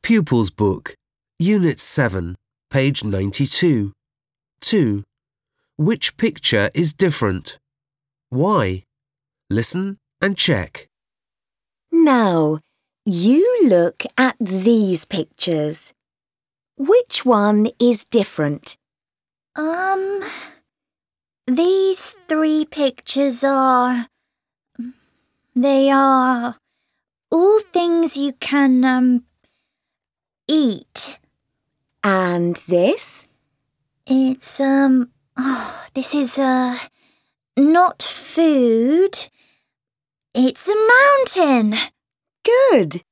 Pupils Book, Unit 7, page 92. 2. Which picture is different? Why? Listen and check. Now, you look at these pictures. Which one is different? These 3 pictures they are all things you can, eat. And this? It's, this is, not food. It's a mountain. Good.